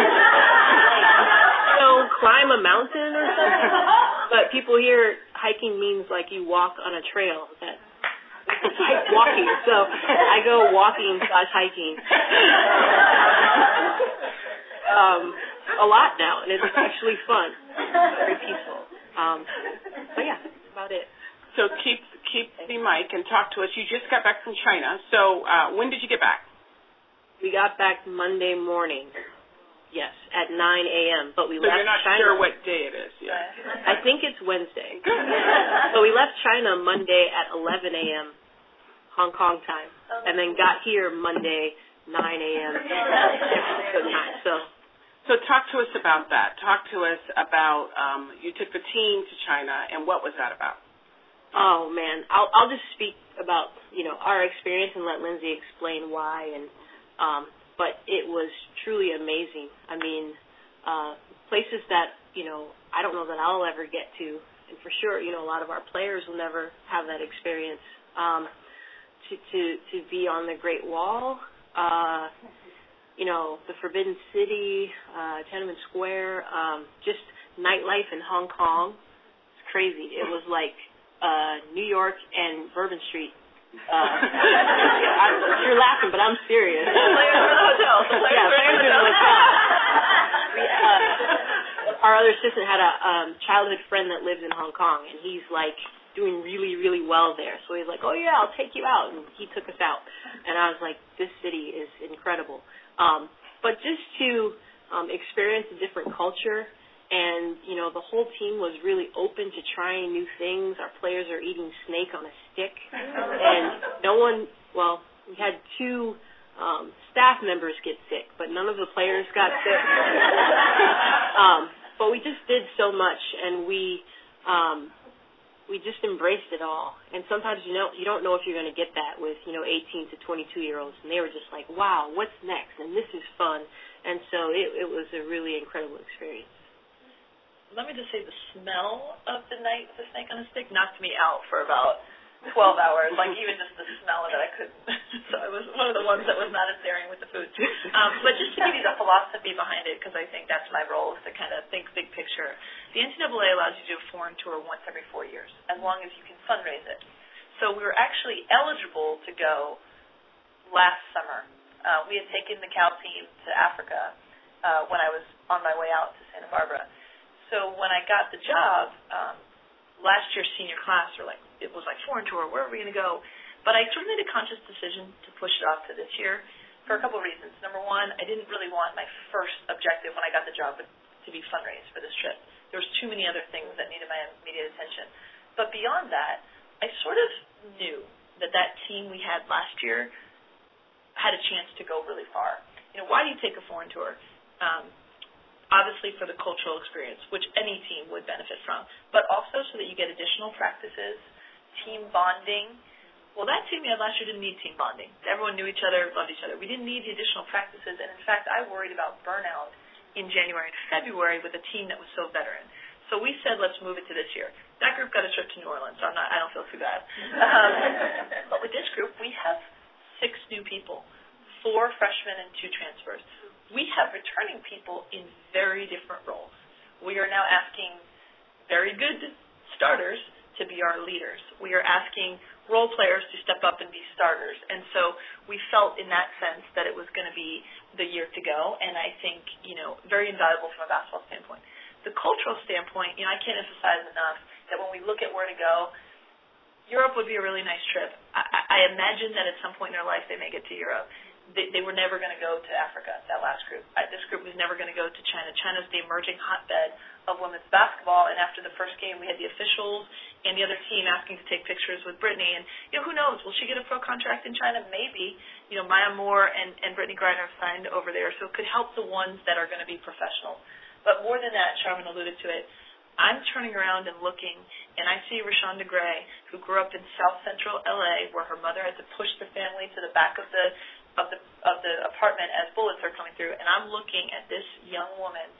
you know, climb a mountain or something. But people here, hiking means, like, you walk on a trail. That It's like walking. So I go walking slash hiking. um, a lot now, and it's actually fun. Very peaceful. Um, so, yeah, that's about it. So keep keep the mic and talk to us. You just got back from China. So uh, when did you get back? We got back Monday morning. Yes, at nine a.m. But we so left you're not China. sure what day it is. Yeah. I think it's Wednesday. So we left China Monday at eleven a.m. Hong Kong time, and then got here Monday nine a.m. time. So. So talk to us about that. Talk to us about um, you took the team to China, and what was that about? Oh man, I'll I'll just speak about you know our experience and let Lindsay explain why. And um, but it was truly amazing. I mean, uh, places that you know I don't know that I'll ever get to, and for sure you know a lot of our players will never have that experience. Um, to to to be on the Great Wall, uh, you know the Forbidden City, uh, Tiananmen Square, um, just nightlife in Hong Kong. It's crazy. It was like. Uh, New York and Bourbon Street. Uh, I'm, you're laughing, but I'm serious. The players were in the hotel. The players yeah, were in the hotel. hotel. we, uh, our other assistant had a um, childhood friend that lives in Hong Kong, and he's like doing really, really well there. So he's like, "Oh yeah, I'll take you out," and he took us out. And I was like, "This city is incredible." Um, but just to um, experience a different culture. And, you know, the whole team was really open to trying new things. Our players are eating snake on a stick. And no one, well, we had two um, staff members get sick, but none of the players got sick. um, but we just did so much, and we um, we just embraced it all. And sometimes, you know, you don't know if you're going to get that with, you know, eighteen to twenty-two-year-olds. And they were just like, wow, what's next? And this is fun. And so it, it was a really incredible experience. Let me just say the smell of the night with the snake on a stick knocked me out for about twelve hours. Like, even just the smell of it, I couldn't. So it was one of the ones that was not interfering with the food. Um, but just to give you the philosophy behind it, because I think that's my role, is to kind of think big picture. The N C double A allows you to do a foreign tour once every four years, as long as you can fundraise it. So we were actually eligible to go last summer. Uh, we had taken the Cal team to Africa uh, when I was on my way out to Santa Barbara. So when I got the job, um, last year's senior class were like, it was like foreign tour, where are we going to go? But I sort of made a conscious decision to push it off to this year for a couple of reasons. Number one, I didn't really want my first objective when I got the job to be fundraise for this trip. There was too many other things that needed my immediate attention. But beyond that, I sort of knew that that team we had last year had a chance to go really far. You know, why do you take a foreign tour? Um, Obviously for the cultural experience, which any team would benefit from, but also so that you get additional practices, team bonding. Well, that team we had last year didn't need team bonding. Everyone knew each other, loved each other. We didn't need the additional practices, and in fact, I worried about burnout in January and February with a team that was so veteran. So we said, let's move it to this year. That group got a trip to New Orleans, so I'm not, I don't feel too bad. Um, but with this group, we have six new people, four freshmen and two transfers. We have returning people in very different roles. We are now asking very good starters to be our leaders. We are asking role players to step up and be starters. And so we felt in that sense that it was going to be the year to go, and I think, you know, very invaluable from a basketball standpoint. The cultural standpoint, you know, I can't emphasize enough that when we look at where to go, Europe would be a really nice trip. I, I imagine that at some point in their life they may get to Europe. They, they were never going to go to Africa, that last group. I, this group was never going to go to China. China's the emerging hotbed of women's basketball, and after the first game, we had the officials and the other team asking to take pictures with Brittany. And, you know, who knows? Will she get a pro contract in China? Maybe. You know, Maya Moore and, and Brittany Griner have signed over there, so it could help the ones that are going to be professional. But more than that, Charmin alluded to it, I'm turning around and looking, and I see Rashawnda Gray, who grew up in South Central L A, where her mother had to push the family to the back of the of the of the apartment as bullets are coming through, and I'm looking at this young woman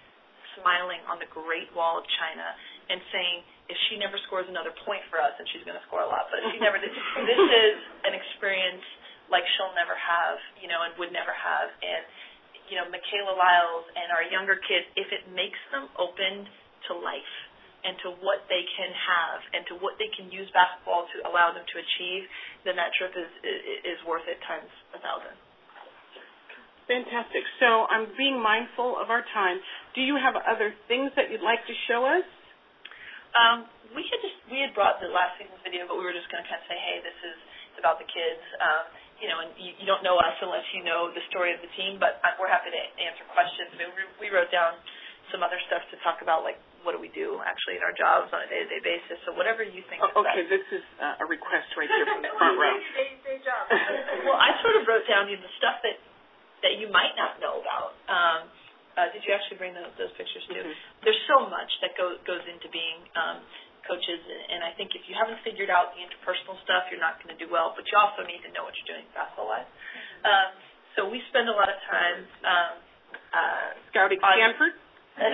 smiling on the Great Wall of China and saying, if she never scores another point for us, and she's going to score a lot, but if she never did, this is an experience like she'll never have, you know, and would never have. And, you know, Michaela Lyles and our younger kids, if it makes them open to life and to what they can have and to what they can use basketball to allow them to achieve, then that trip is is, is worth it times a thousand. Fantastic. So I'm being mindful of our time. Do you have other things that you'd like to show us? Um, we had just we had brought the last season's video, but we were just going to kind of say, hey, this is it's about the kids. Um, you know, and you, you don't know us unless you know the story of the team. But I, we're happy to answer questions. I mean, we, we wrote down some other stuff to talk about, like what do we do actually in our jobs on a day-to-day basis. So whatever you think. Oh, is okay, best. this is uh, a request right here from the front row. Day-to-day job. Well, I sort of wrote down you know, the stuff that that you might not know about. Um, uh, did you actually bring those, those pictures too? Mm-hmm. There's so much that go, goes into being um, coaches, and I think if you haven't figured out the interpersonal stuff, you're not going to do well, but you also need to know what you're doing basketball-wise. Um, so we spend a lot of time um, uh, scouting Stanford? on,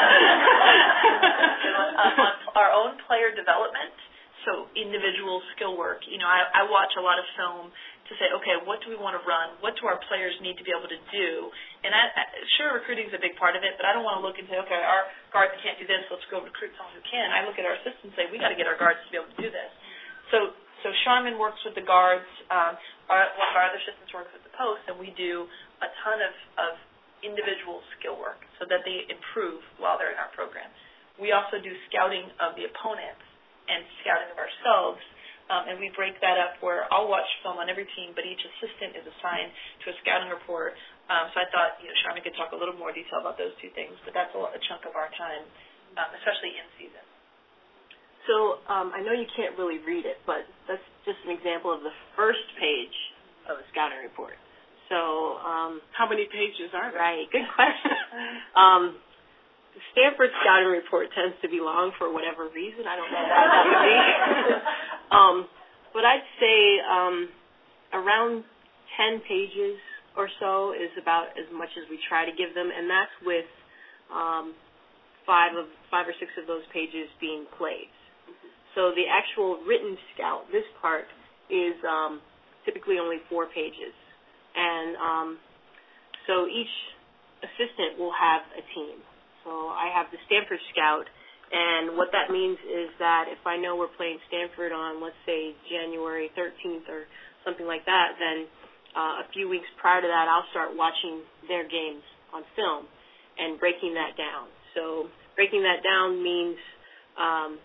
on our own player development, so individual skill work. You know, I, I watch a lot of film to say, okay, what do we want to run? What do our players need to be able to do? And I, I, sure, recruiting is a big part of it, but I don't want to look and say, okay, our guards can't do this, let's go recruit someone who can. I look at our assistants and say, we got to get our guards to be able to do this. So so Charmin works with the guards. Um, our, one of our other assistants works with the post, and we do a ton of, of individual skill work so that they improve while they're in our program. We also do scouting of the opponents and scouting of ourselves. Um, and we break that up where I'll watch film on every team, but each assistant is assigned to a scouting report. Um, so I thought, you know, Charmin could talk a little more detail about those two things, but that's a, a chunk of our time, um, especially in season. So um, I know you can't really read it, but that's just an example of the first page of a scouting report. So um, how many pages are there? Right, good question. um, The Stanford scouting report tends to be long for whatever reason. I don't know why that would be. um, but I'd say um, around ten pages or so is about as much as we try to give them, and that's with um, five of five or six of those pages being plays. So the actual written scout, this part, is um, typically only four pages. And um, so each assistant will have a team. So I have the Stanford Scout, and what that means is that if I know we're playing Stanford on, let's say, January thirteenth or something like that, then uh, a few weeks prior to that, I'll start watching their games on film and breaking that down. So breaking that down means um,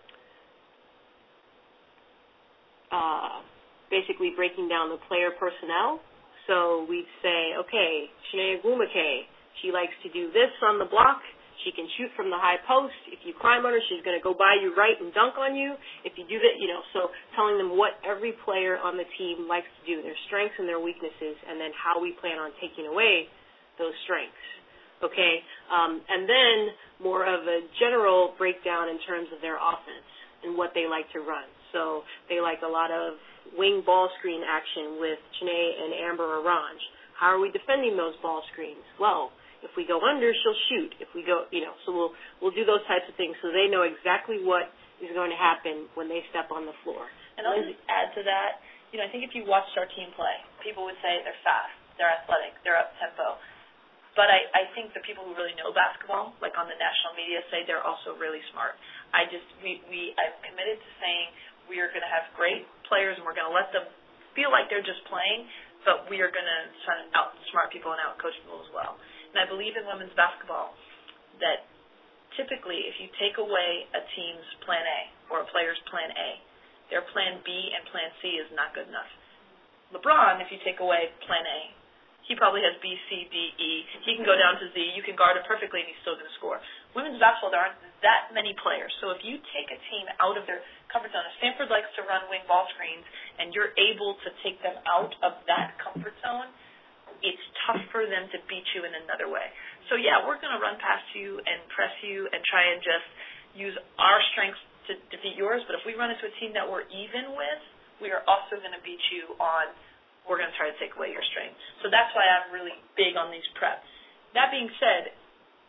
uh, basically breaking down the player personnel. So we'd say, okay, Chiney Ogwumike, she likes to do this on the block. She can shoot from the high post. If you climb on her, she's going to go by you right and dunk on you. If you do that, you know, so telling them what every player on the team likes to do, their strengths and their weaknesses, and then how we plan on taking away those strengths. Okay? Um, and then more of a general breakdown in terms of their offense and what they like to run. So they like a lot of wing ball screen action with Chiney and Amber Orange. How are we defending those ball screens? Well, if we go under, she'll shoot. If we go, you know, so we'll we'll do those types of things so they know exactly what is going to happen when they step on the floor. And I'll just add to that, you know, I think if you watched our team play, people would say they're fast, they're athletic, they're up-tempo. But I, I think the people who really know basketball, like on the national media, say they're also really smart. I just, we, we I'm committed to saying we are going to have great players and we're going to let them feel like they're just playing, but we are going to try to outsmart people and outcoach people as well. And I believe in women's basketball that typically if you take away a team's plan A or a player's plan A, their plan B and plan C is not good enough. LeBron, if you take away plan A, he probably has B, C, D, E. He can go down to Z. You can guard him perfectly and he's still going to score. Women's basketball, there aren't that many players. So if you take a team out of their comfort zone, if Stanford likes to run wing ball screens and you're able to take them out of that comfort zone, it's tough for them to beat you in another way. So, yeah, we're going to run past you and press you and try and just use our strengths to defeat yours. But if we run into a team that we're even with, we are also going to beat you on, we're going to try to take away your strength. So that's why I'm really big on these preps. That being said,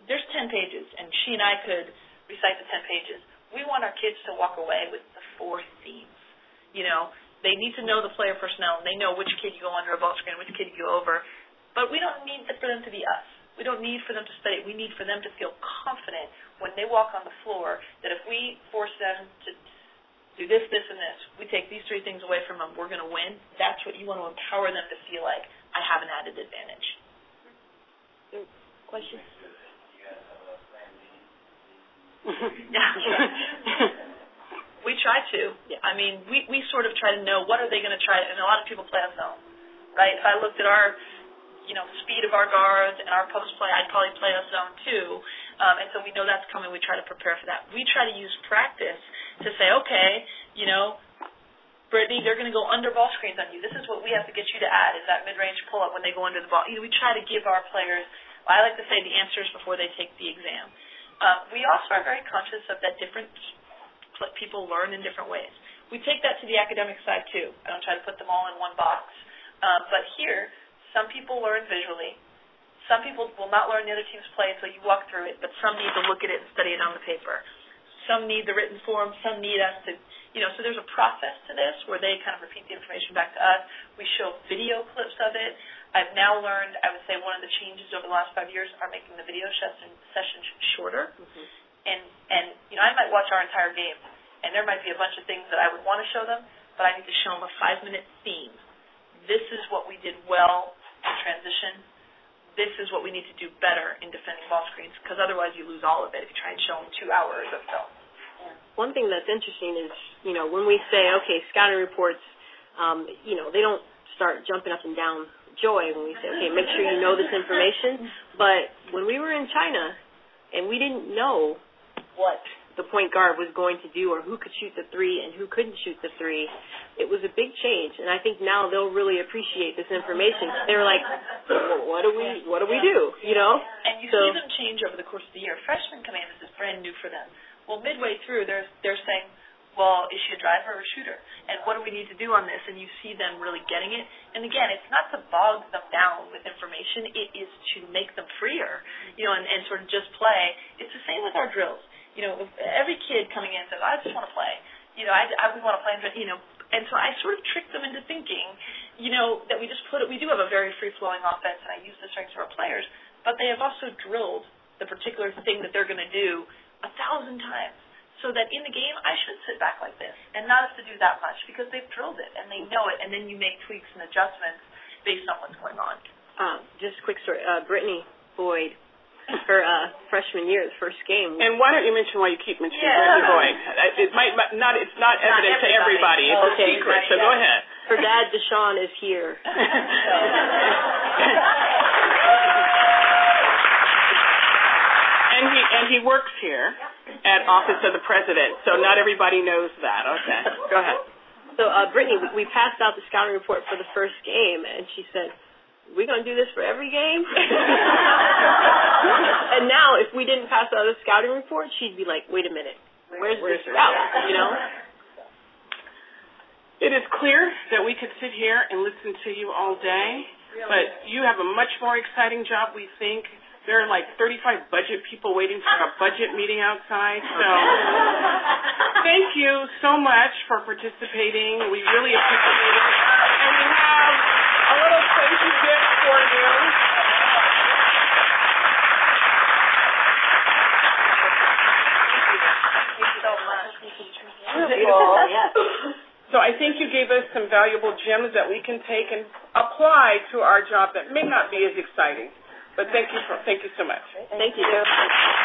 there's ten pages, and she and I could recite the ten pages. We want our kids to walk away with the four themes. You know, they need to know the player personnel. They know which kid you go under a ball screen, which kid you go over. But we don't need for them to be us. We don't need for them to study. We need for them to feel confident when they walk on the floor that if we force them to do this, this, and this, we take these three things away from them, we're going to win. That's what you want to empower them to feel like, I have an added advantage. Questions? We try to. Yeah. I mean, we, we sort of try to know what are they going to try, and a lot of people play us zone, right? If I looked at our, you know, speed of our guards and our post play, I'd probably play us zone too, um, and so we know that's coming. We try to prepare for that. We try to use practice to say, okay, you know, Brittany, they're going to go under ball screens on you. This is what we have to get you to add, is that mid-range pull-up when they go under the ball. You know, we try to give our players, I like to say, the answers before they take the exam. Uh, we also are very conscious of that different people learn in different ways. We take that to the academic side, too. I don't try to put them all in one box. Um, but here, some people learn visually. Some people will not learn the other team's play until you walk through it, but some need to look at it and study it on the paper. Some need the written form. Some need us to, you know, so there's a process to this where they kind of repeat the information back to us. We show video clips of it. I've now learned, I would say one of the changes over the last five years are making the video session, sessions shorter. Mm-hmm. And, and, you know, I might watch our entire game, and there might be a bunch of things that I would want to show them, but I need to show them a five-minute theme. This is what we did well in transition. This is what we need to do better in defending ball screens, because otherwise you lose all of it if you try and show them two hours of film. One thing that's interesting is, you know, when we say, okay, scouting reports, um, you know, they don't start jumping up and down joy when we say, okay, make sure you know this information. But when we were in China and we didn't know what the point guard was going to do or who could shoot the three and who couldn't shoot the three, it was a big change. And I think now they'll really appreciate this information. They're like, well, what do we what do we do, you know? And you so, see them change over the course of the year. Freshmen come in, this is brand new for them. Well, midway through, they're they're saying, well, is she a driver or a shooter? And what do we need to do on this? And you see them really getting it. And again, it's not to bog them down with information. It is to make them freer, you know, and, and sort of just play. It's the same with our drills. You know, if every kid coming in says, I just want to play. You know, I, I we want to play, you know. And so I sort of trick them into thinking, you know, that we just put it, we do have a very free-flowing offense, and I use the strengths of our players, but they have also drilled the particular thing that they're going to do a thousand times. So that in the game, I should sit back like this and not have to do that much because they've drilled it and they know it, and then you make tweaks and adjustments based on what's going on. Um, just a quick story. Uh, Brittany Boyd, her uh, freshman year, the first game. And why don't you mention why you keep mentioning yeah. Brittany Boyd? It might not. It's not evident not to everybody. It's oh, a okay. secret. So yeah. go ahead. Her dad, Deshaun, is here. And he and he works here at Office of the President, so not everybody knows that. Okay, go ahead. So, uh, Brittany, we, we passed out the scouting report for the first game, and she said, we're going to do this for every game? And now, if we didn't pass out the scouting report, she'd be like, wait a minute, where's, where's the scout, you know? It is clear that we could sit here and listen to you all day, but you have a much more exciting job, we think. There are like thirty-five budget people waiting for a budget meeting outside. So thank you so much for participating. We really appreciate it. And we have a little thank you gift for you. Thank you so much. So I think you gave us some valuable gems that we can take and apply to our job that may not be as exciting. But thank you for, thank you so much. Thank you.